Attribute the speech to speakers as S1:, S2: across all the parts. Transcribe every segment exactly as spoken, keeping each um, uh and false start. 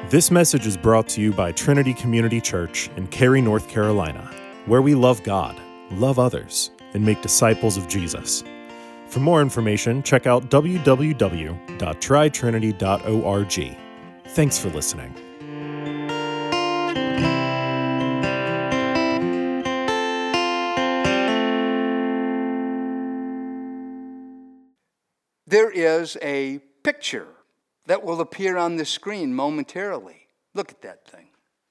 S1: This message is brought to you by Trinity Community Church in Cary, North Carolina, where we love God, love others, and make disciples of Jesus. For more information, check out w w w dot tri trinity dot org. Thanks for listening.
S2: There is a picture that will appear on the screen momentarily. Look at that thing.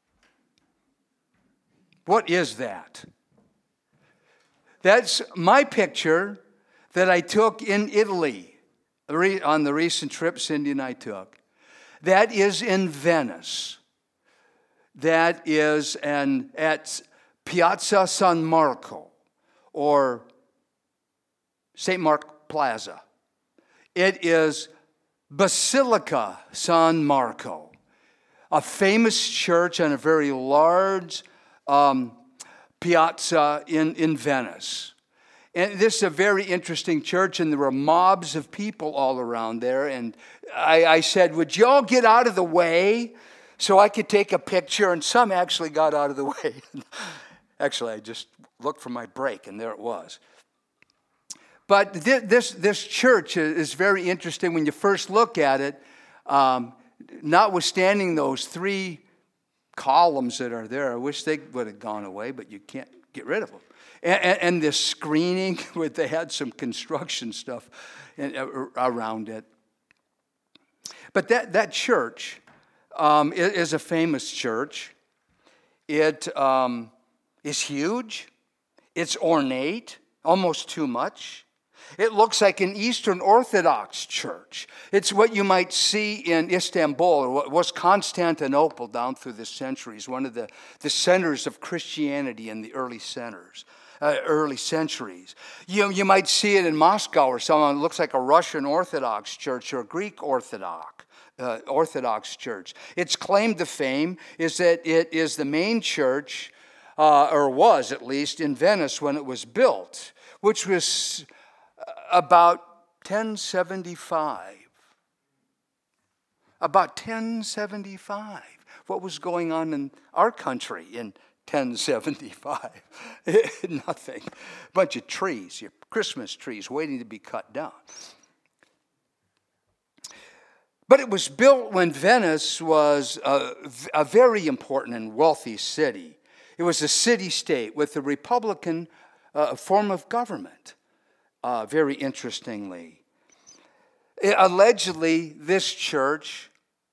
S2: What is that? That's my picture that I took in Italy on the recent trip Cindy and I took. That is in Venice. That is an, at Piazza San Marco or Saint Mark Plaza. It is Basilica San Marco, a famous church on a very large um, piazza in, in Venice. And this is a very interesting church, and there were mobs of people all around there. And I, I said, would you all get out of the way so I could take a picture? And some actually got out of the way. Actually, I just looked for my break, and there it was. But this, this church is very interesting when you first look at it, um, notwithstanding those three columns that are there. I wish they would have gone away, but you can't get rid of them. And, and, and this screening, where they had some construction stuff in, uh, around it. But that, that church um, is a famous church. It um, is huge. It's ornate, almost too much. It looks like an Eastern Orthodox church. It's what you might see in Istanbul, or what was Constantinople down through the centuries, one of the, the centers of Christianity in the early centers, uh, early centuries. You, you might see it in Moscow or something. It looks like a Russian Orthodox church or a Greek Orthodox. Uh, Orthodox church. Its claim to fame is that it is the main church, uh, or was at least, in Venice when it was built, which was about ten seventy-five. About ten seventy-five. What was going on in our country in ten seventy-five? Nothing. A bunch of trees, your Christmas trees waiting to be cut down. But it was built when Venice was a, a very important and wealthy city. It was a city-state with a republican uh, form of government. Uh, very interestingly. It, allegedly, this church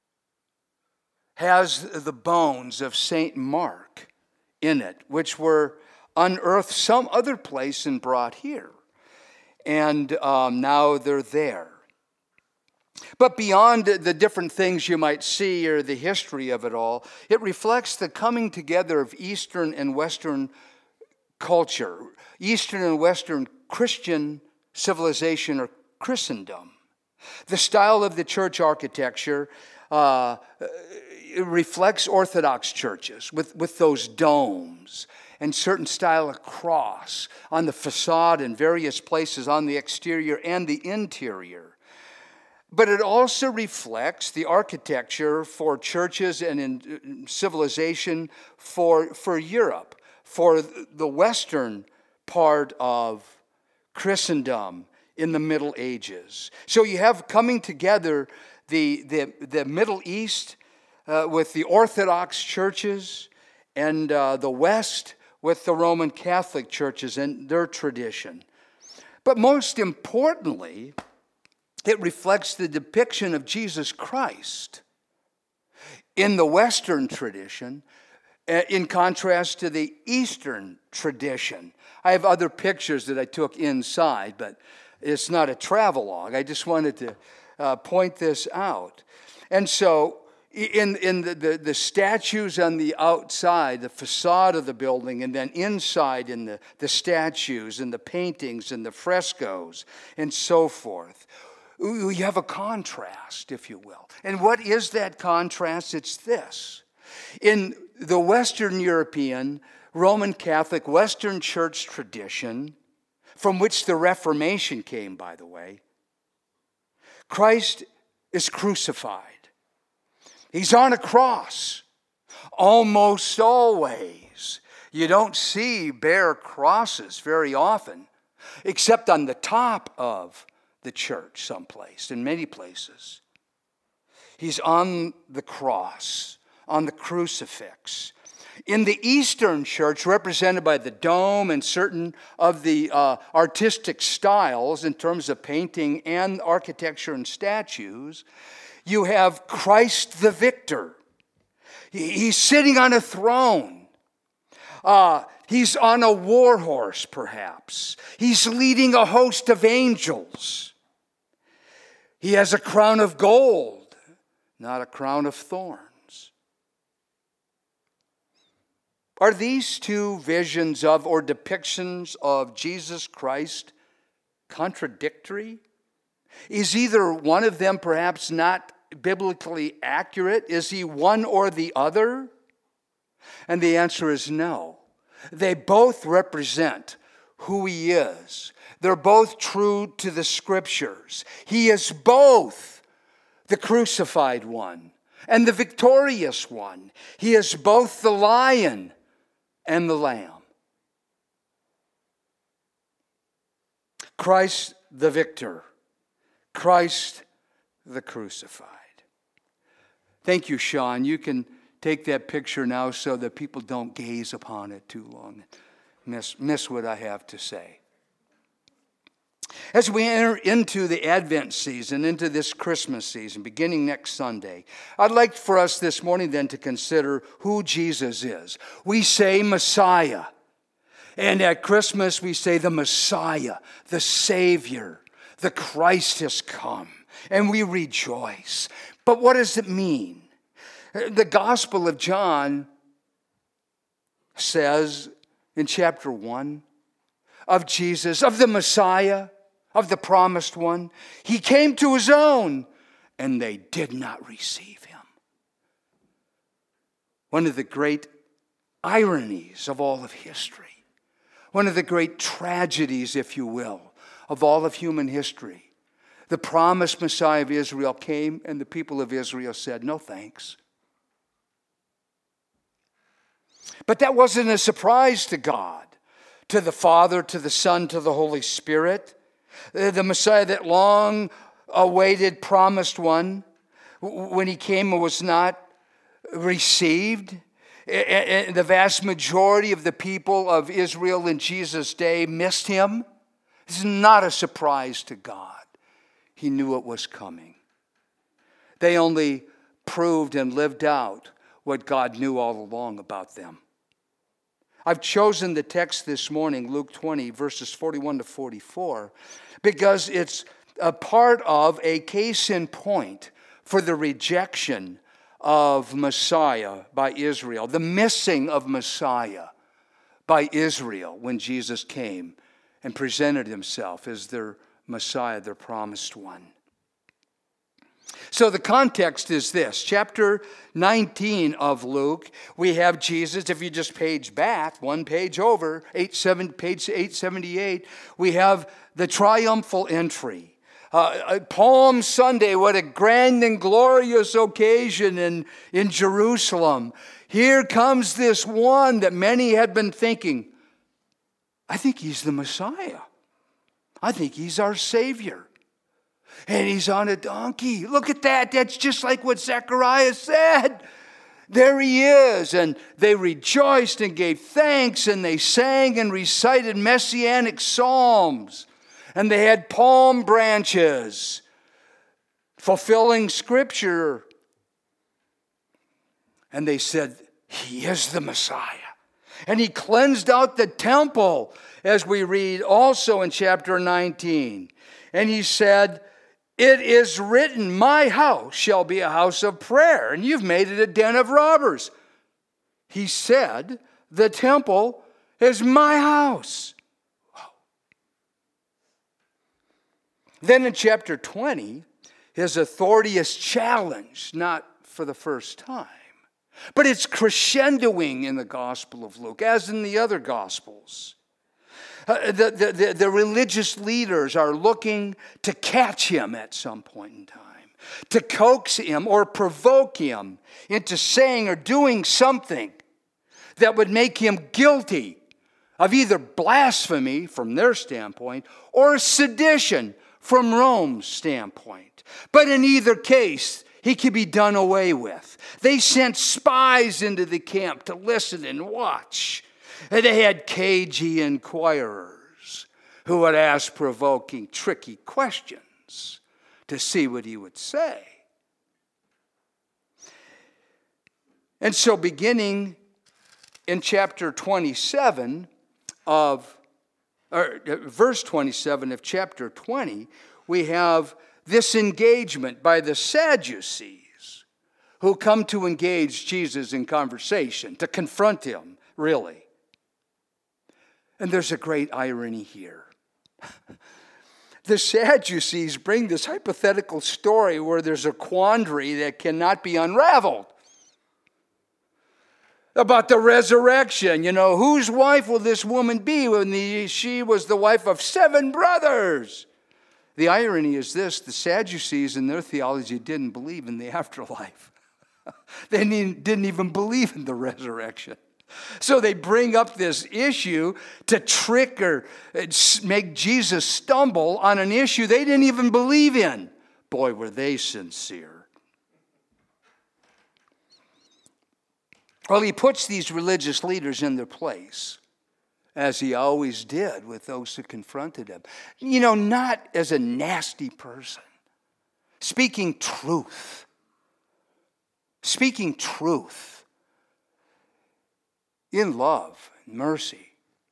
S2: has the bones of Saint Mark in it, which were unearthed some other place and brought here. And um, now they're there. But beyond the different things you might see or the history of it all, it reflects the coming together of Eastern and Western culture, Eastern and Western Christian civilization or Christendom. The style of the church architecture uh, it reflects Orthodox churches with, with those domes and certain style of cross on the facade in various places on the exterior and the interior. But it also reflects the architecture for churches and in civilization for, for Europe, for the Western part of Christendom in the Middle Ages. So you have coming together the, the, the Middle East uh, with the Orthodox churches and uh, the West with the Roman Catholic churches and their tradition. But most importantly, it reflects the depiction of Jesus Christ in the Western tradition, in contrast to the Eastern tradition. I have other pictures that I took inside, but it's not a travelogue. I just wanted to uh, point this out. And so in, in the, the, the statues on the outside, the facade of the building, and then inside in the, the statues and the paintings and the frescoes and so forth, we have a contrast, if you will. And what is that contrast? It's this. In the Western European, Roman Catholic, Western Church tradition, from which the Reformation came, by the way, Christ is crucified. He's on a cross. Almost always. You don't see bare crosses very often, except on the top of the church someplace, in many places. He's on the cross, on the crucifix. In the Eastern Church, represented by the dome and certain of the uh, artistic styles in terms of painting and architecture and statues, you have Christ the victor. He's sitting on a throne. Uh, he's on a war horse, perhaps. He's leading a host of angels. He has a crown of gold, not a crown of thorns. Are these two visions of or depictions of Jesus Christ contradictory? Is either one of them perhaps not biblically accurate? Is he one or the other? And the answer is no. They both represent who he is. They're both true to the Scriptures. He is both the crucified one and the victorious one. He is both the lion and the lamb. Christ the victor. Christ the crucified. Thank you, Sean. You can take that picture now so that people don't gaze upon it too long. Miss, miss what I have to say. As we enter into the Advent season, into this Christmas season, beginning next Sunday, I'd like for us this morning then to consider who Jesus is. We say Messiah. And at Christmas we say the Messiah, the Savior, the Christ has come. And we rejoice. But what does it mean? The Gospel of John says in chapter one of Jesus, of the Messiah, of the promised one, he came to his own, and they did not receive him. One of the great ironies of all of history, one of the great tragedies, if you will, of all of human history. The promised Messiah of Israel came, and the people of Israel said, no thanks. But that wasn't a surprise to God, to the Father, to the Son, to the Holy Spirit. The Messiah, that long-awaited promised one, when he came, was not received. The vast majority of the people of Israel in Jesus' day missed him. This is not a surprise to God. He knew it was coming. They only proved and lived out what God knew all along about them. I've chosen the text this morning, Luke twenty, verses forty-one to forty-four, because it's a part of a case in point for the rejection of Messiah by Israel, the missing of Messiah by Israel when Jesus came and presented himself as their Messiah, their promised one. So the context is this. Chapter nineteen of Luke, we have Jesus. If you just page back, one page over, eight, seven, page eight seventy-eight, we have the triumphal entry. Uh, Palm Sunday, what a grand and glorious occasion in, in Jerusalem. Here comes this one that many had been thinking, I think he's the Messiah. I think he's our Savior. And he's on a donkey. Look at that. That's just like what Zechariah said. There he is. And they rejoiced and gave thanks, and they sang and recited messianic psalms. And they had palm branches fulfilling Scripture. And they said, he is the Messiah. And he cleansed out the temple, as we read also in chapter nineteen. And he said, it is written, my house shall be a house of prayer, and you've made it a den of robbers. He said, the temple is my house. Wow. Then in chapter twenty, his authority is challenged, not for the first time, but it's crescendoing in the Gospel of Luke, as in the other Gospels. Uh, the, the, the, the religious leaders are looking to catch him at some point in time. to coax him or provoke him into saying or doing something that would make him guilty of either blasphemy from their standpoint or sedition from Rome's standpoint. But in either case, he could be done away with. They sent spies into the camp to listen and watch. And they had cagey inquirers who would ask provoking, tricky questions to see what he would say. And so beginning in chapter twenty-seven of, or verse twenty-seven of chapter twenty, we have this engagement by the Sadducees who come to engage Jesus in conversation, to confront him, really. And there's a great irony here. The Sadducees bring this hypothetical story where there's a quandary that cannot be unraveled about the resurrection. You know, whose wife will this woman be when the, she was the wife of seven brothers? The irony is this: the Sadducees in their theology didn't believe in the afterlife. They didn't even believe in the resurrection. So they bring up this issue to trick or make Jesus stumble on an issue they didn't even believe in. Boy, were they sincere. Well, he puts these religious leaders in their place, as he always did with those who confronted him. You know, not as a nasty person, speaking truth. Speaking truth. In love and mercy.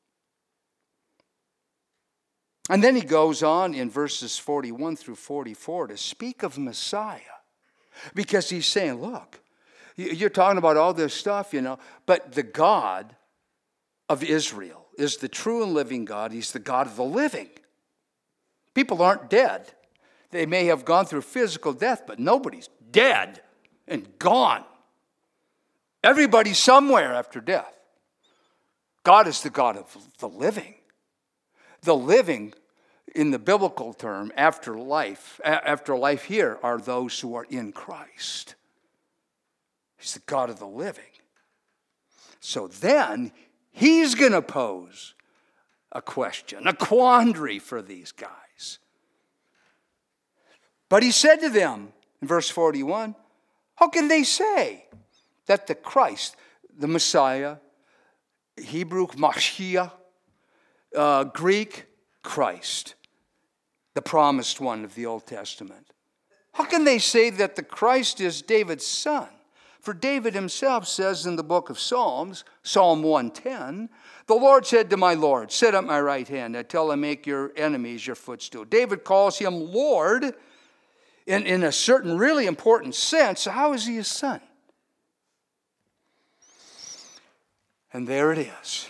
S2: And then he goes on in verses forty-one through forty-four to speak of Messiah. Because he's saying, look, you're talking about all this stuff, you know, but the God of Israel is the true and living God. He's the God of the living. People aren't dead. They may have gone through physical death, but nobody's dead and gone. Everybody's somewhere after death. God is the God of the living. The living, in the biblical term, after life, after life here, are those who are in Christ. He's the God of the living. So then, he's going to pose a question, a quandary for these guys. But he said to them, in verse forty-one, how can they say that the Christ, the Messiah, Hebrew, Mashiach, uh, Greek, Christ, the promised one of the Old Testament. How can they say that the Christ is David's son? For David himself says in the book of Psalms, Psalm one ten, the Lord said to my Lord, sit at my right hand until I make your enemies your footstool. David calls him Lord in, in a certain really important sense. So how is he his son? And there it is.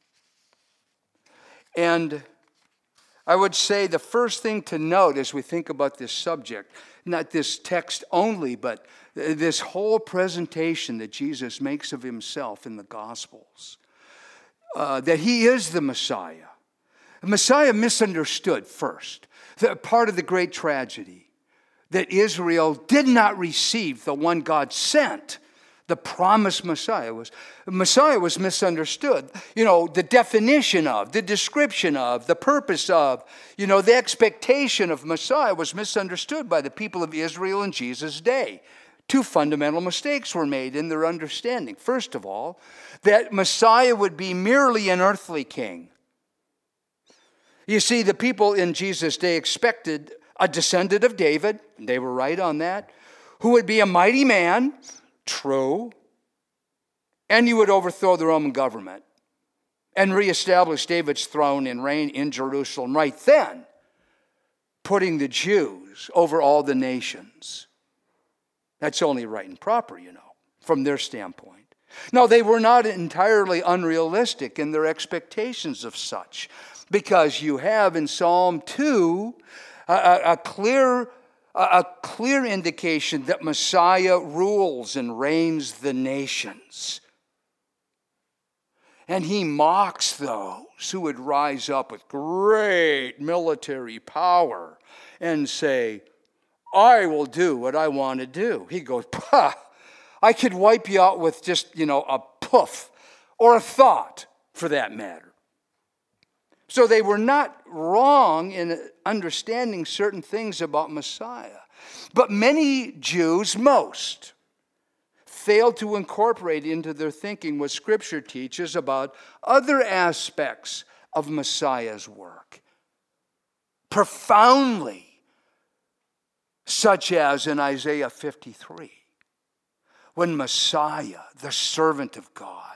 S2: And I would say the first thing to note as we think about this subject, not this text only, but this whole presentation that Jesus makes of himself in the Gospels, uh, that he is the Messiah. The Messiah misunderstood first. The, part of the great tragedy that Israel did not receive the one God sent. The promised Messiah was, Messiah was misunderstood. You know, the definition of, the description of, the purpose of, you know, the expectation of Messiah was misunderstood by the people of Israel in Jesus' day. Two fundamental mistakes were made in their understanding. First of all, that Messiah would be merely an earthly king. You see, the people in Jesus' day expected a descendant of David, and they were right on that, who would be a mighty man. True. And you would overthrow the Roman government and reestablish David's throne and reign in Jerusalem right then, putting the Jews over all the nations. That's only right and proper, you know, from their standpoint. No, they were not entirely unrealistic in their expectations of such, because you have in Psalm two a, a, a clear A clear indication that Messiah rules and reigns the nations. And he mocks those who would rise up with great military power and say, I will do what I want to do. He goes, Pah, I could wipe you out with just, you know, a poof or a thought for that matter. So they were not wrong in understanding certain things about Messiah. But many Jews, most, failed to incorporate into their thinking what Scripture teaches about other aspects of Messiah's work. Profoundly, such as in Isaiah fifty-three, when Messiah, the servant of God,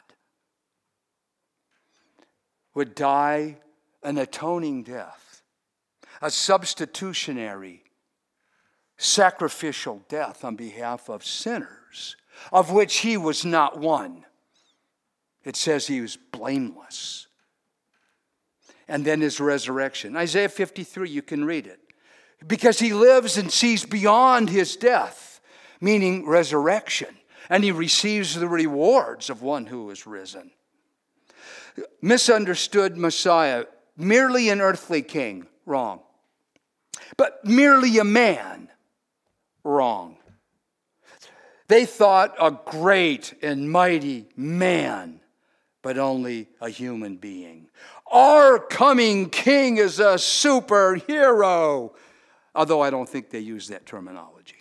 S2: would die an atoning death, a substitutionary, sacrificial death on behalf of sinners, of which he was not one. It says he was blameless. And then his resurrection. Isaiah fifty-three, you can read it. Because he lives and sees beyond his death, meaning resurrection, and he receives the rewards of one who is risen. Misunderstood Messiah, merely an earthly king, wrong. But merely a man, wrong. They thought a great and mighty man, but only a human being. Our coming king is a superhero, although I don't think they use that terminology.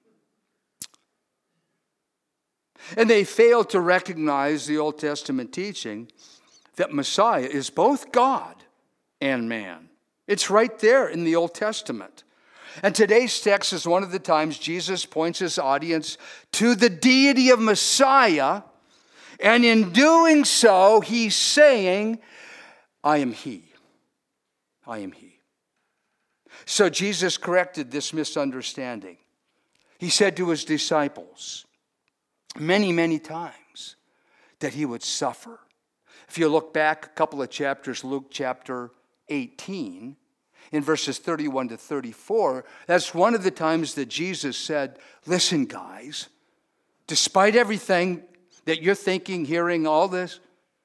S2: And they failed to recognize the Old Testament teaching that Messiah is both God and man. It's right there in the Old Testament. And today's text is one of the times Jesus points his audience to the deity of Messiah, and in doing so, he's saying, I am he. I am he. So Jesus corrected this misunderstanding. He said to his disciples many, many times that he would suffer. If you look back a couple of chapters, Luke chapter eighteen, in verses thirty-one to thirty-four, that's one of the times that Jesus said, listen, guys, despite everything that you're thinking, hearing, all this,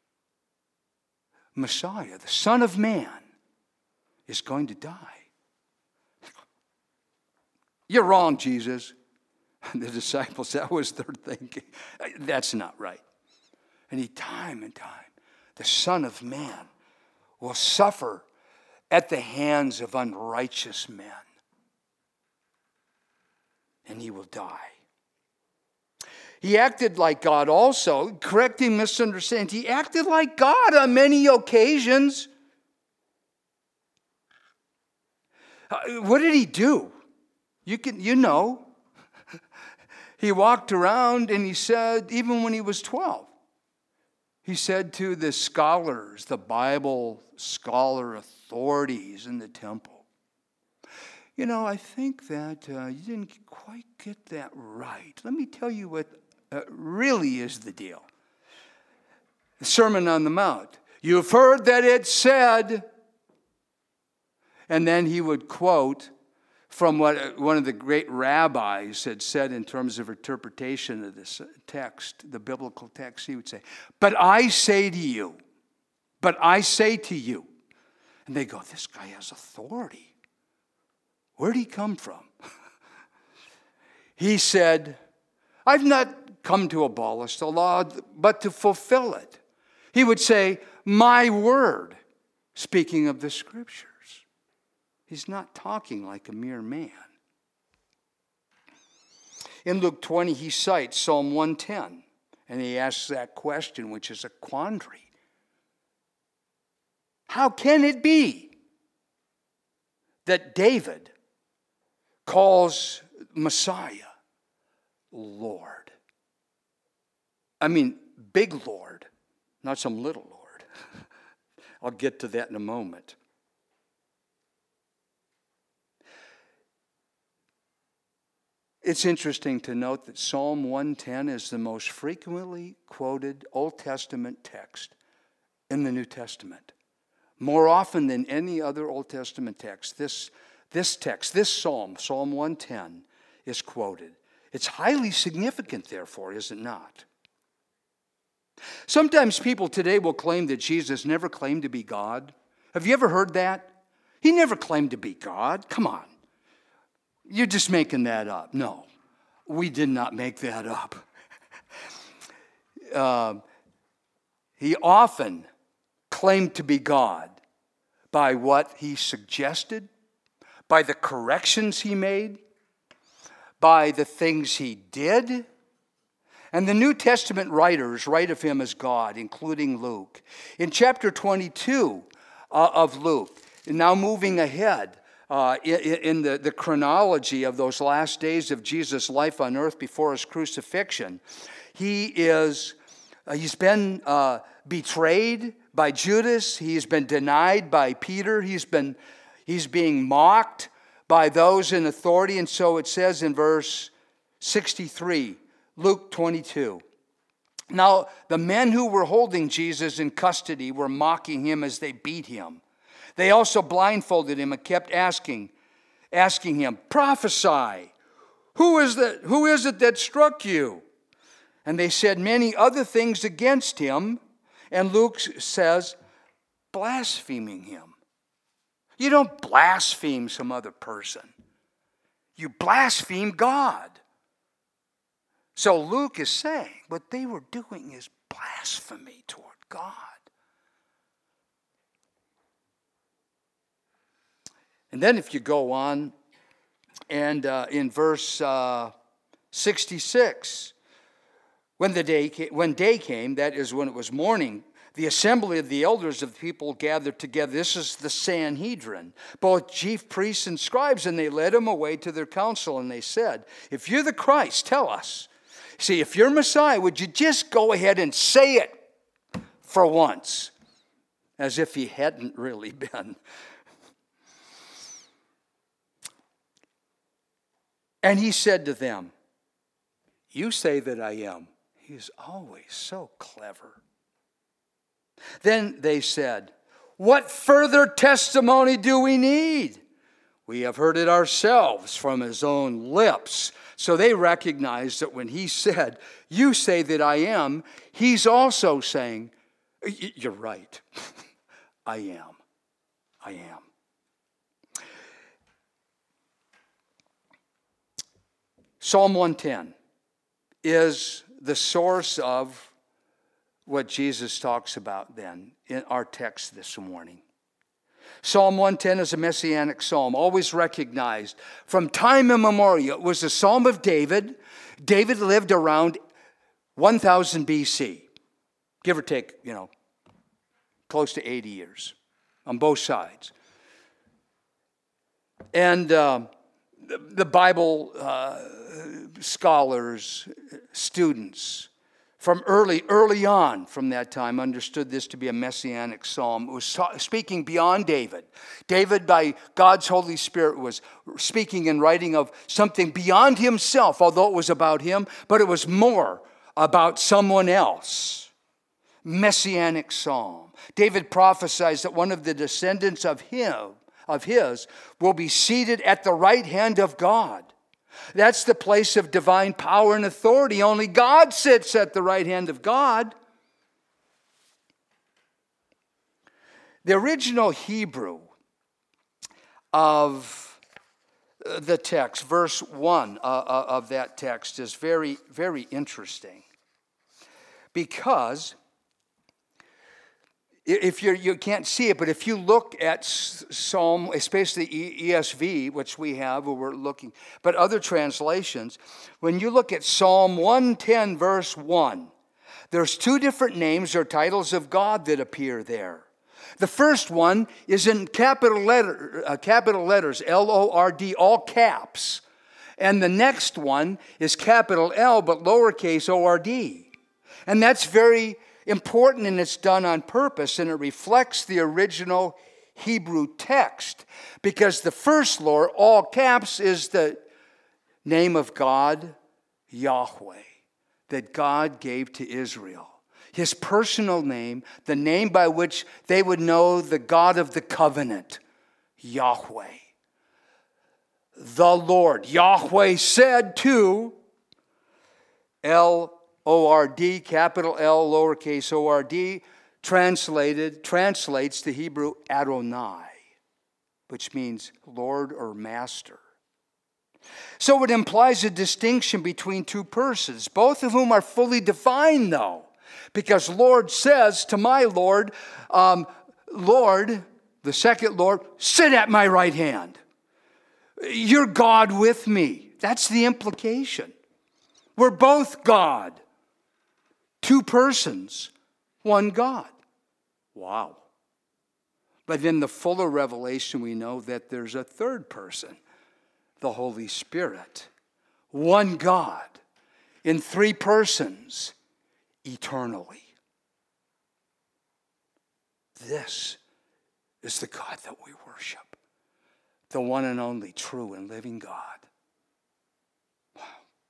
S2: Messiah, the Son of Man, is going to die. You're wrong, Jesus. The disciples, that was their thinking. That's not right. And he, time and time, the Son of Man will suffer at the hands of unrighteous men. And he will die. He acted like God also, correcting misunderstandings. He acted like God on many occasions. What did he do? You can, you know. He walked around and he said, even when he was twelve, he said to the scholars, the Bible scholar authorities in the temple, you know, I think that uh, you didn't quite get that right. Let me tell you what uh, really is the deal. The Sermon on the Mount. You've heard that it said, and then he would quote from what one of the great rabbis had said in terms of interpretation of this text, the biblical text. He would say, but I say to you, but I say to you. And they go, this guy has authority. Where'd he come from? He said, I've not come to abolish the law, but to fulfill it. He would say, my word, speaking of the Scriptures. He's not talking like a mere man. In Luke twenty, he cites Psalm one ten, and he asks that question, which is a quandary. How can it be that David calls Messiah Lord? I mean, big Lord, not some little Lord. I'll get to that in a moment. It's interesting to note that Psalm one ten is the most frequently quoted Old Testament text in the New Testament. More often than any other Old Testament text, this, this text, this psalm, Psalm one ten, is quoted. It's highly significant, therefore, is it not? Sometimes people today will claim that Jesus never claimed to be God. Have you ever heard that? He never claimed to be God. Come on. You're just making that up. No, we did not make that up. uh, he often claimed to be God by what he suggested, by the corrections he made, by the things he did. And the New Testament writers write of him as God, including Luke. In chapter twenty-two uh, of Luke, now moving ahead uh, in, in the, the chronology of those last days of Jesus' life on earth before his crucifixion, he is, uh, he's been uh, betrayed by Judas. He's been denied by Peter. He's been, he's being mocked by those in authority. And so it says in verse sixty-three, Luke twenty-two. Now, the men who were holding Jesus in custody were mocking him as they beat him. They also blindfolded him and kept asking, asking him, "Prophesy, who is that, who is it that struck you?" And they said many other things against him. And Luke says, blaspheming him. You don't blaspheme some other person. You blaspheme God. So Luke is saying what they were doing is blasphemy toward God. And then if you go on, and uh, in verse uh, sixty-six, when the day came, when day came, that is when it was morning, the assembly of the elders of the people gathered together. This is the Sanhedrin, both chief priests and scribes, and they led him away to their council, and they said, "If you're the Christ, tell us. See, if you're Messiah, would you just go ahead and say it for once?" As if he hadn't really been. And he said to them, "You say that I am." He's always so clever. Then they said, "What further testimony do we need? We have heard it ourselves from his own lips." So they recognized that when he said, "You say that I am," he's also saying, "You're right. I am. I am." Psalm one ten is the source of what Jesus talks about then in our text this morning. Psalm one ten is a messianic psalm, always recognized from time immemorial. It was a psalm of David. David lived around one thousand B C, give or take, you know, close to eighty years on both sides. And uh, the, the Bible uh, scholars, students, from early, early on from that time, understood this to be a messianic psalm. It was speaking beyond David. David, by God's Holy Spirit, was speaking and writing of something beyond himself, although it was about him, but it was more about someone else. Messianic psalm. David prophesies that one of the descendants of him, of his, will be seated at the right hand of God. That's the place of divine power and authority. Only God sits at the right hand of God. The original Hebrew of the text, verse one of that text, is very, very interesting. Because if you're, you can't see it, but if you look at Psalm, especially E S V, which we have, where we're looking, but other translations, when you look at Psalm one ten, verse one, there's two different names or titles of God that appear there. The first one is in capital letter, uh, capital letters, L O R D, all caps. And the next one is capital L, but lowercase O R D. And that's very important, and it's done on purpose, and it reflects the original Hebrew text, because the first Lord, all caps, is the name of God, Yahweh, that God gave to Israel. His personal name, the name by which they would know the God of the covenant, Yahweh. The Lord. Yahweh said to El O R D, capital L, lowercase O R D, translated, translates the Hebrew Adonai, which means Lord or Master. So it implies a distinction between two persons, both of whom are fully divine, though. Because Lord says to my Lord, um, Lord, the second Lord, sit at my right hand. You're God with me. That's the implication. We're both God. Two persons, one God. Wow. But in the fuller revelation, we know that there's a third person, the Holy Spirit. One God in three persons eternally. This is the God that we worship. The one and only true and living God. Wow.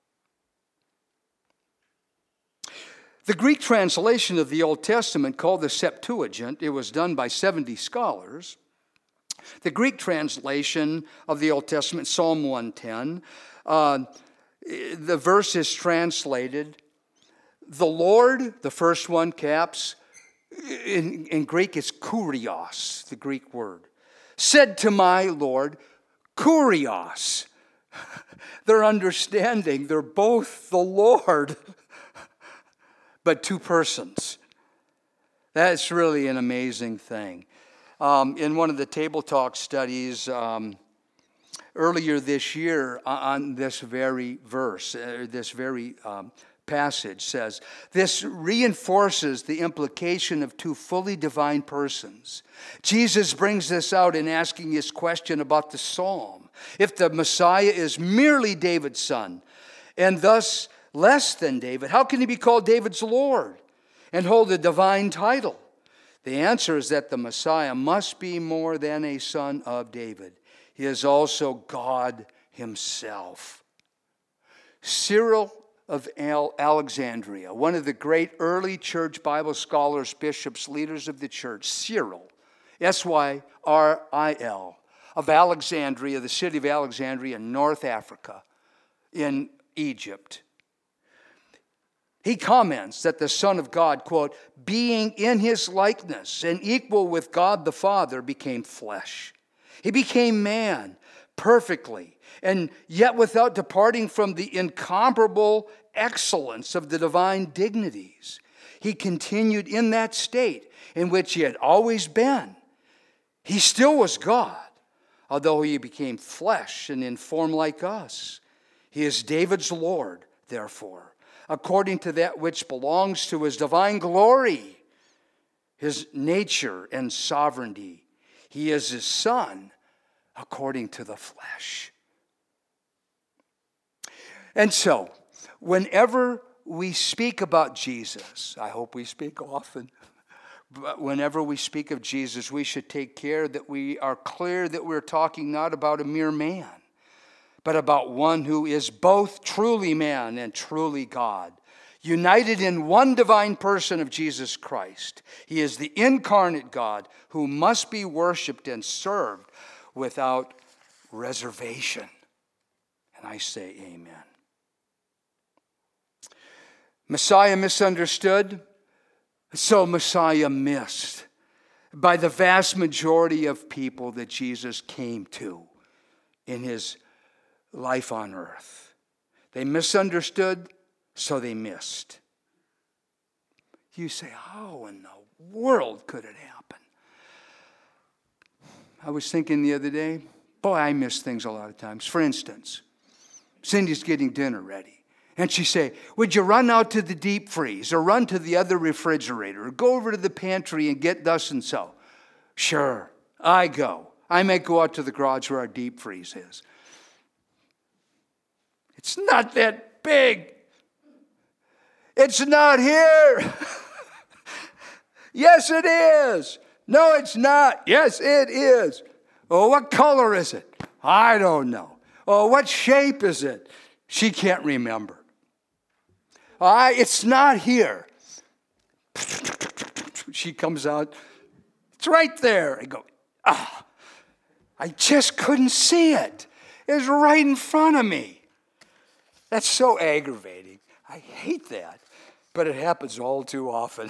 S2: The Greek translation of the Old Testament, called the Septuagint, it was done by seventy scholars. The Greek translation of the Old Testament, Psalm one ten, uh, the verse is translated, the Lord, the first one, caps, in, in Greek it's kurios, the Greek word, said to my Lord, kurios. They're understanding they're both the Lord, but two persons. That's really an amazing thing. Um, in one of the Table Talk studies um, earlier this year on this very verse, uh, this very um, passage says, this reinforces the implication of two fully divine persons. Jesus brings this out in asking his question about the psalm. If the Messiah is merely David's son, and thus less than David, how can he be called David's Lord and hold a divine title? The answer is that the Messiah must be more than a son of David. He is also God himself. Cyril of Alexandria, one of the great early church Bible scholars, bishops, leaders of the church, Cyril, S Y R I L, of Alexandria, the city of Alexandria in North Africa, in Egypt. He comments that the Son of God, quote, being in his likeness and equal with God the Father, became flesh. He became man perfectly, and yet without departing from the incomparable excellence of the divine dignities. He continued in that state in which he had always been. He still was God, although he became flesh and in form like us. He is David's Lord, therefore, according to that which belongs to his divine glory, his nature and sovereignty. He is his son according to the flesh. And so, whenever we speak about Jesus, I hope we speak often, but whenever we speak of Jesus, we should take care that we are clear that we're talking not about a mere man, but about one who is both truly man and truly God, united in one divine person of Jesus Christ. He is the incarnate God who must be worshiped and served without reservation. And I say amen. Messiah misunderstood, so Messiah missed by the vast majority of people that Jesus came to in his life on earth. They misunderstood, so they missed. You say, how in the world could it happen? I was thinking the other day, boy, I miss things a lot of times. For instance, Cindy's getting dinner ready. And she say, would you run out to the deep freeze or run to the other refrigerator or go over to the pantry and get thus and so? Sure, I go. I may go out to the garage where our deep freeze is. It's not that big. It's not here. Yes, it is. No, it's not. Yes, it is. Oh, what color is it? I don't know. Oh, what shape is it? She can't remember. I, it's not here. She comes out. It's right there. I go, ah, I just couldn't see it. It was right in front of me. That's so aggravating. I hate that. But it happens all too often.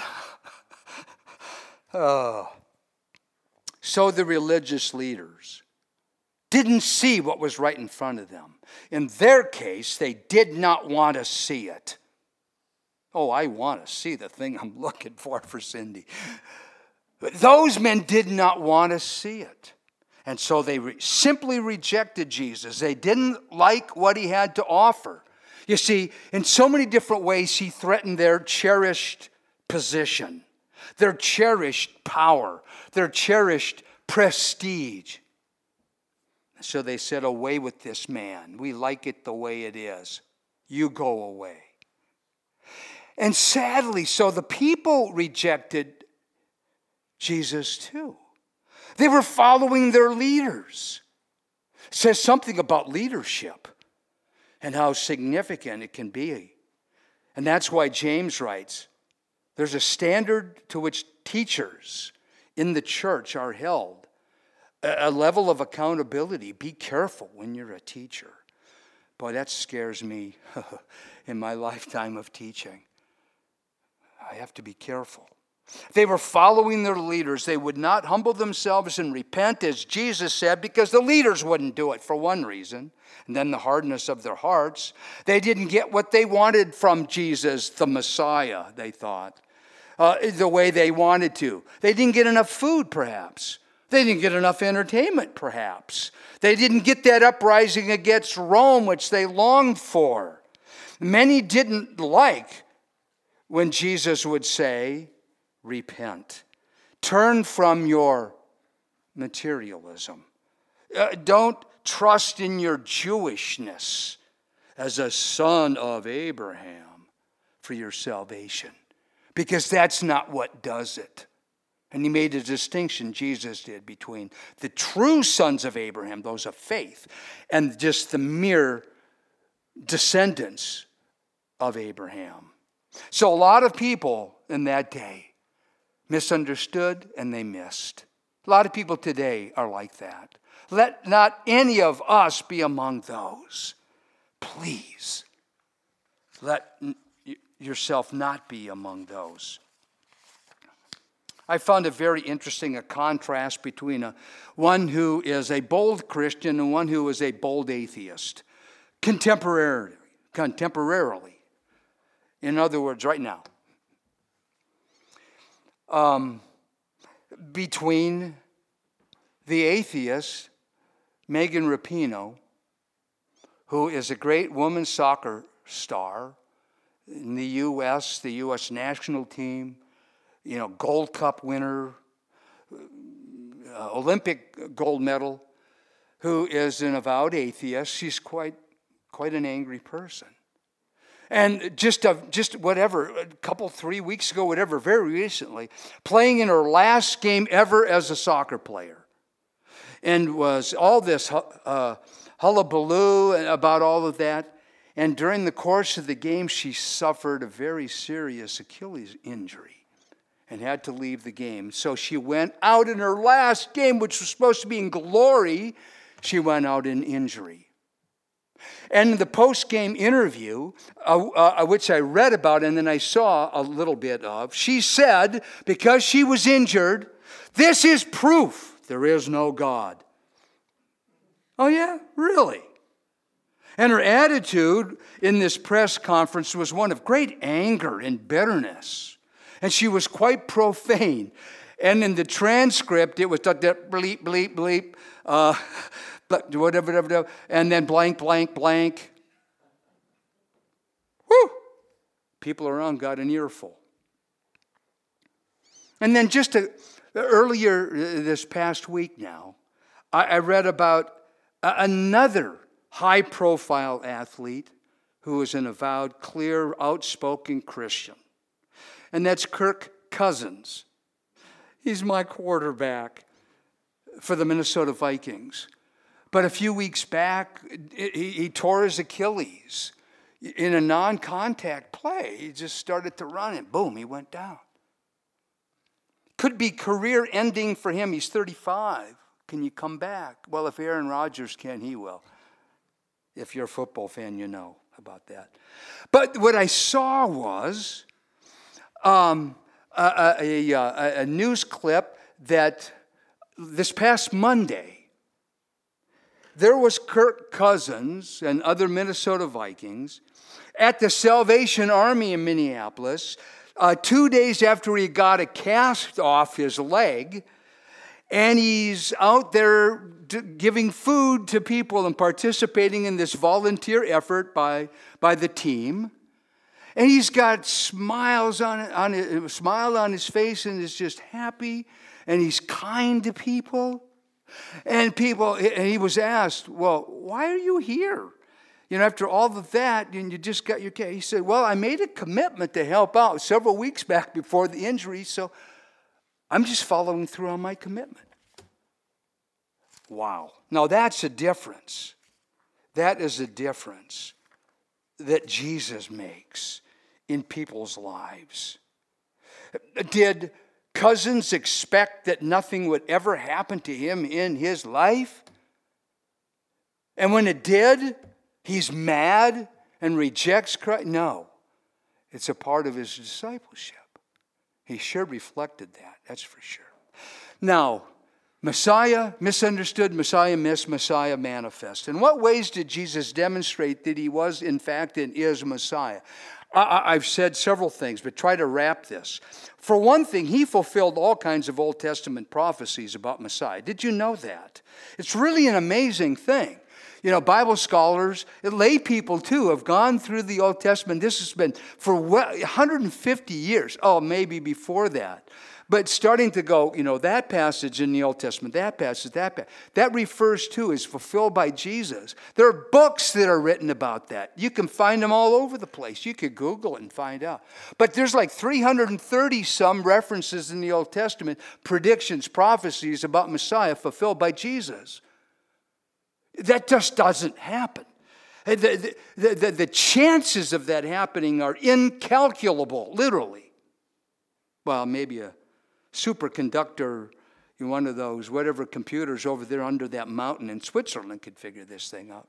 S2: Oh. So the religious leaders didn't see what was right in front of them. In their case, they did not want to see it. Oh, I want to see the thing I'm looking for for Cindy. But those men did not want to see it. And so they re- simply rejected Jesus. They didn't like what he had to offer. You see, in so many different ways, he threatened their cherished position, their cherished power, their cherished prestige. So they said, away with this man. We like it the way it is. You go away. And sadly, so the people rejected Jesus too. They were following their leaders. It says something about leadership and how significant it can be. And that's why James writes, there's a standard to which teachers in the church are held, a level of accountability. Be careful when you're a teacher. Boy, that scares me in my lifetime of teaching. I have to be careful. They were following their leaders. They would not humble themselves and repent, as Jesus said, because the leaders wouldn't do it, for one reason. And then the hardness of their hearts. They didn't get what they wanted from Jesus, the Messiah, they thought, uh, the way they wanted to. They didn't get enough food, perhaps. They didn't get enough entertainment, perhaps. They didn't get that uprising against Rome, which they longed for. Many didn't like when Jesus would say, repent. Turn from your materialism. Uh, don't trust in your Jewishness as a son of Abraham for your salvation, because that's not what does it. And he made a distinction, Jesus did, between the true sons of Abraham, those of faith, and just the mere descendants of Abraham. So a lot of people in that day misunderstood and they missed. A lot of people today are like that. Let not any of us be among those. Please, let yourself not be among those. I found it very interesting, a contrast between a, one who is a bold Christian and one who is a bold atheist, contemporarily. contemporarily. In other words, right now. Um, between the atheist, Megan Rapinoe, who is a great women's soccer star in the U S, the U S national team, you know, Gold Cup winner, uh, Olympic gold medal, who is an avowed atheist. She's quite, quite an angry person. And just a, just whatever, a couple, three weeks ago, whatever, very recently, playing in her last game ever as a soccer player. And was all this uh, hullabaloo about all of that. And during the course of the game, she suffered a very serious Achilles injury and had to leave the game. So she went out in her last game, which was supposed to be in glory. She went out in injury. And in the post-game interview, uh, uh, which I read about and then I saw a little bit of, she said, because she was injured, this is proof there is no God. Oh yeah? Really? And her attitude in this press conference was one of great anger and bitterness. And she was quite profane. And in the transcript, it was bleep, bleep, bleep, uh, whatever, whatever, whatever, and then blank, blank, blank. Whew! People around got an earful. And then just a, earlier this past week now, I, I read about a, another high-profile athlete who is an avowed, clear, outspoken Christian. And that's Kirk Cousins. He's my quarterback for the Minnesota Vikings. But a few weeks back, he, he tore his Achilles in a non-contact play. He just started to run and boom, he went down. Could be career ending for him. He's thirty-five. Can you come back? Well, if Aaron Rodgers can, he will. If you're a football fan, you know about that. But what I saw was um, a, a, a, a news clip that this past Monday, there was Kirk Cousins and other Minnesota Vikings at the Salvation Army in Minneapolis, uh, two days after he got a cast off his leg, and he's out there d- giving food to people and participating in this volunteer effort by, by the team. And he's got smiles on, on a smile on his face and is just happy, and he's kind to people. And people, and he was asked, well, why are you here? You know, after all of that, and you just got your case. He said, well, I made a commitment to help out several weeks back before the injury, so I'm just following through on my commitment. Wow. Now that's a difference. That is a difference that Jesus makes in people's lives. Did Cousins expect that nothing would ever happen to him in his life? And when it did, he's mad and rejects Christ? No. It's a part of his discipleship. He sure reflected that, that's for sure. Now, Messiah misunderstood, Messiah missed, Messiah manifest. In what ways did Jesus demonstrate that he was, in fact, and is Messiah? I, I've said several things, but try to wrap this. For one thing, he fulfilled all kinds of Old Testament prophecies about Messiah. Did you know that? It's really an amazing thing. You know, Bible scholars, lay people too, have gone through the Old Testament. This has been for one hundred fifty years. Oh, maybe before that. But starting to go, you know, that passage in the Old Testament, that passage, that passage, that refers to, is fulfilled by Jesus. There are books that are written about that. You can find them all over the place. You could Google it and find out. But there's like three hundred thirty some references in the Old Testament, predictions, prophecies about Messiah fulfilled by Jesus. That just doesn't happen. The, the, the, the chances of that happening are incalculable, literally. Well, maybe a superconductor in one of those, whatever computers over there under that mountain in Switzerland could figure this thing out.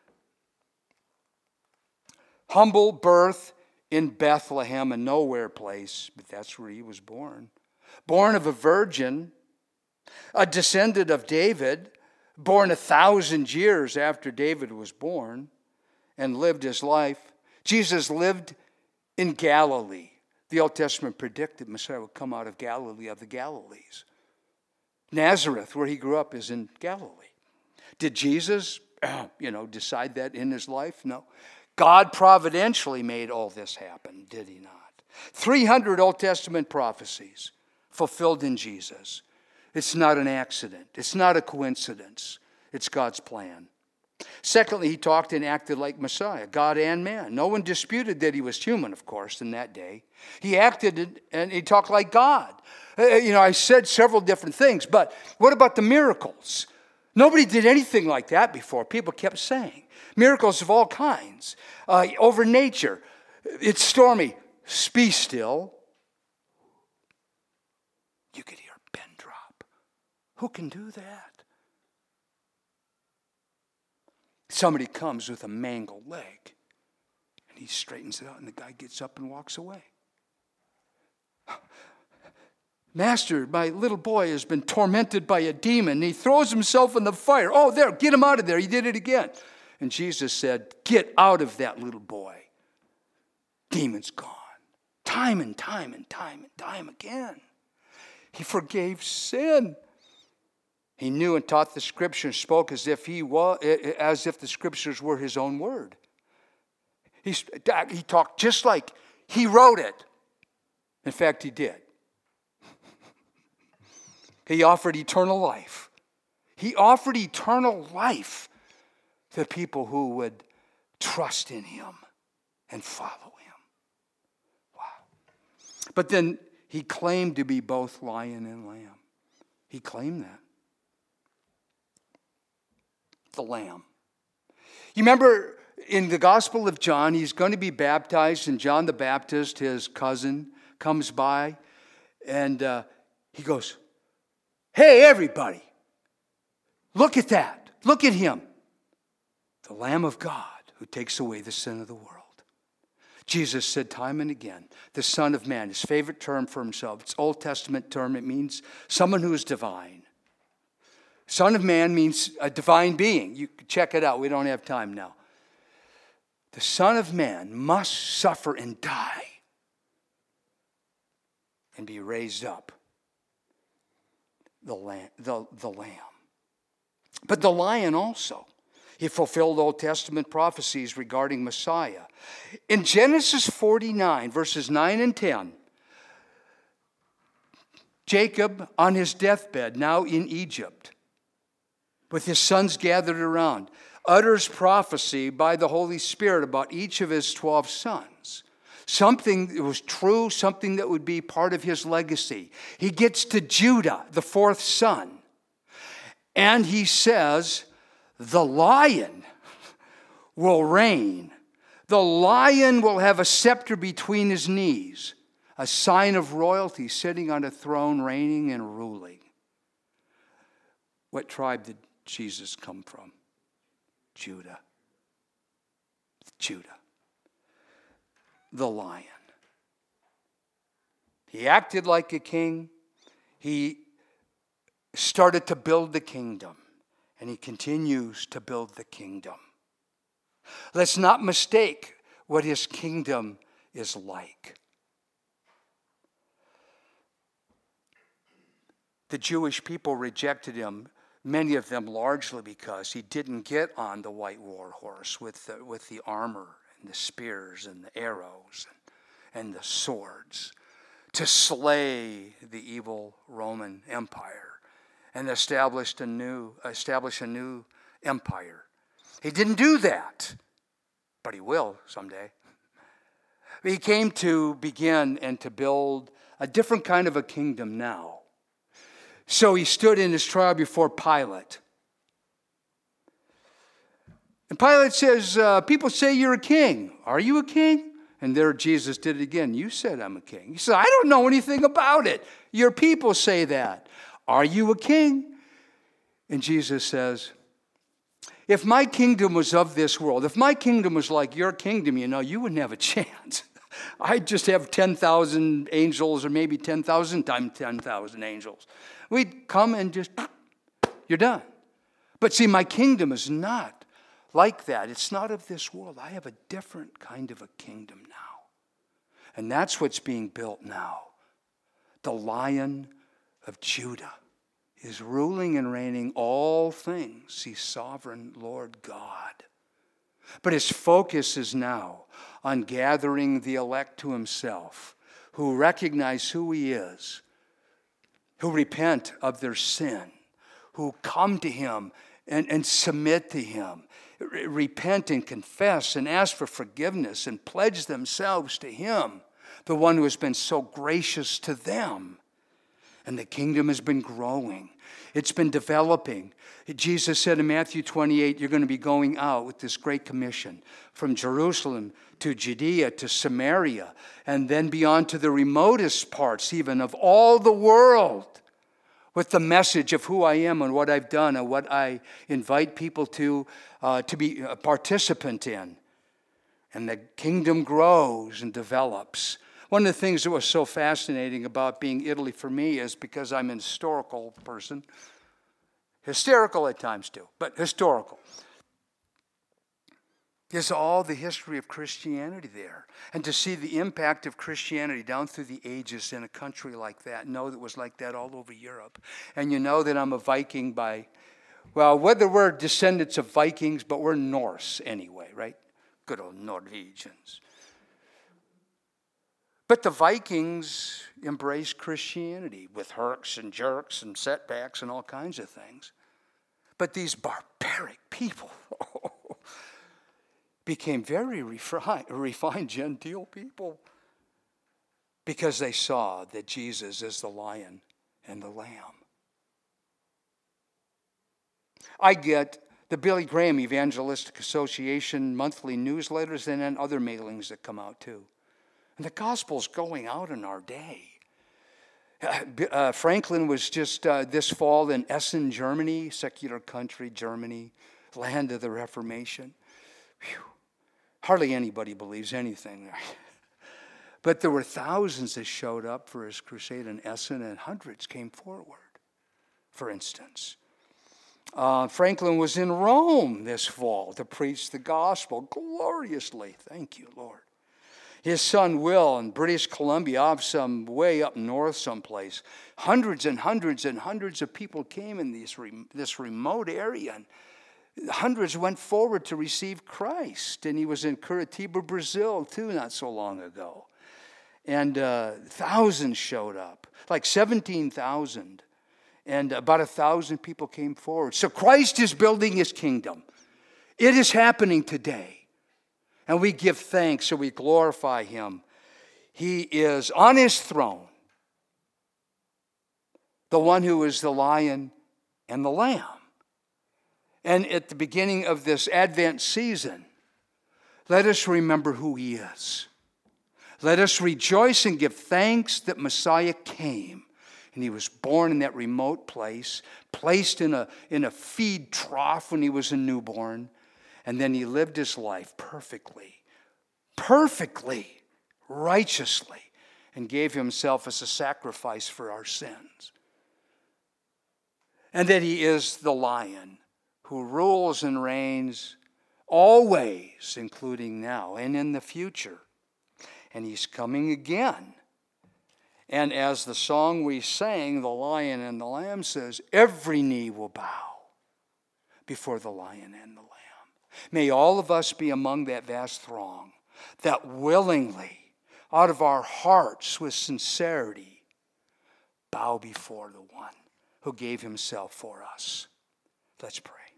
S2: Humble birth in Bethlehem, a nowhere place, but that's where he was born. Born of a virgin, a descendant of David, born a thousand years after David was born and lived his life. Jesus lived in Galilee. The Old Testament predicted Messiah would come out of Galilee, of the Galilees. Nazareth, where he grew up, is in Galilee. Did Jesus, you know, decide that in his life? No. God providentially made all this happen, did he not? three hundred Old Testament prophecies fulfilled in Jesus. It's not an accident. It's not a coincidence. It's God's plan. Secondly, he talked and acted like Messiah, God and man. No one disputed that he was human, of course, in that day. He acted and he talked like God. You know, I said several different things, but what about the miracles? Nobody did anything like that before. People kept saying. Miracles of all kinds. Uh, over nature. It's stormy. Be still. You could hear a pin drop. Who can do that? Somebody comes with a mangled leg, and he straightens it out, and the guy gets up and walks away. Master, my little boy has been tormented by a demon, and he throws himself in the fire. Oh, there, get him out of there. He did it again. And Jesus said, get out of that little boy. Demon's gone. Time and time and time and time again. He forgave sin. He knew and taught the Scriptures, spoke as if he was, as if the Scriptures were his own word. He, he talked just like he wrote it. In fact, he did. He offered eternal life. He offered eternal life to people who would trust in him and follow him. Wow. But then he claimed to be both lion and lamb. He claimed that. The Lamb. You remember in the Gospel of John, he's going to be baptized, and John the Baptist, his cousin, comes by, and uh, he goes, hey, everybody, look at that. Look at him. The Lamb of God who takes away the sin of the world. Jesus said time and again, the Son of Man, his favorite term for himself. It's Old Testament term. It means someone who is divine. Son of Man means a divine being. You can check it out. We don't have time now. The Son of Man must suffer and die and be raised up. The lamb, the, the lamb. But the lion also. He fulfilled Old Testament prophecies regarding Messiah. In Genesis forty-nine, verses nine and ten, Jacob on his deathbed, now in Egypt, with his sons gathered around, utters prophecy by the Holy Spirit about each of his twelve sons. Something that was true, something that would be part of his legacy. He gets to Judah, the fourth son, and he says, the lion will reign. The lion will have a scepter between his knees, a sign of royalty, sitting on a throne, reigning and ruling. What tribe did Jesus come from? Judah. Judah. The lion. He acted like a king. He started to build the kingdom. And he continues to build the kingdom. Let's not mistake what his kingdom is like. The Jewish people rejected him, many of them largely because he didn't get on the white war horse with the, with the armor and the spears and the arrows and, and the swords to slay the evil Roman Empire and established a new, establish a new empire. He didn't do that, but he will someday. He came to begin and to build a different kind of a kingdom now. So he stood in his trial before Pilate. And Pilate says, uh, people say you're a king. Are you a king? And there Jesus did it again. You said I'm a king. He said, I don't know anything about it. Your people say that. Are you a king? And Jesus says, if my kingdom was of this world, if my kingdom was like your kingdom, you know, you wouldn't have a chance. I'd just have ten thousand angels or maybe ten thousand times ten thousand angels. We'd come and just, you're done. But see, my kingdom is not like that. It's not of this world. I have a different kind of a kingdom now. And that's what's being built now. The Lion of Judah is ruling and reigning all things. He's sovereign Lord God. But his focus is now on gathering the elect to himself, who recognize who he is, who repent of their sin, who come to him and, and submit to him, repent and confess and ask for forgiveness and pledge themselves to him, the one who has been so gracious to them. And the kingdom has been growing. It's been developing. Jesus said in Matthew twenty-eight, you're going to be going out with this great commission from Jerusalem to Judea to Samaria, and then beyond to the remotest parts even of all the world, with the message of who I am and what I've done and what I invite people to, uh, to be a participant in. And the kingdom grows and develops. One of the things that was so fascinating about being Italy for me is because I'm an historical person. Hysterical at times too, but historical. There's all the history of Christianity there. And to see the impact of Christianity down through the ages in a country like that, know that it was like that all over Europe. And you know that I'm a Viking by, well, whether we're descendants of Vikings, but we're Norse anyway, right? Good old Norwegians. But the Vikings embraced Christianity with herks and jerks and setbacks and all kinds of things. But these barbaric people became very refined, refined genteel people because they saw that Jesus is the Lion and the Lamb. I get the Billy Graham Evangelistic Association monthly newsletters and then other mailings that come out too. And the gospel's going out in our day. Uh, uh, Franklin was just uh, this fall in Essen, Germany, secular country, Germany, land of the Reformation. Whew. Hardly anybody believes anything. But there were thousands that showed up for his crusade in Essen, and hundreds came forward, for instance. Uh, Franklin was in Rome this fall to preach the gospel gloriously. Thank you, Lord. His son Will in British Columbia, off some way up north someplace. Hundreds and hundreds and hundreds of people came in these re- this remote area, and hundreds went forward to receive Christ. And he was in Curitiba, Brazil, too, not so long ago. And uh, thousands showed up, like seventeen thousand. And about a thousand people came forward. So Christ is building his kingdom. It is happening today. And we give thanks, so we glorify him. He is on his throne, the one who is the lion and the lamb. And at the beginning of this Advent season, let us remember who he is. Let us rejoice and give thanks that Messiah came. And he was born in that remote place, placed in a, in a feed trough when he was a newborn. And then he lived his life perfectly, perfectly, righteously, and gave himself as a sacrifice for our sins. And that he is the lion who rules and reigns always, including now and in the future. And he's coming again. And as the song we sang, the lion and the lamb says, every knee will bow before the lion and the lamb. May all of us be among that vast throng that willingly, out of our hearts with sincerity, bow before the one who gave himself for us. Let's pray.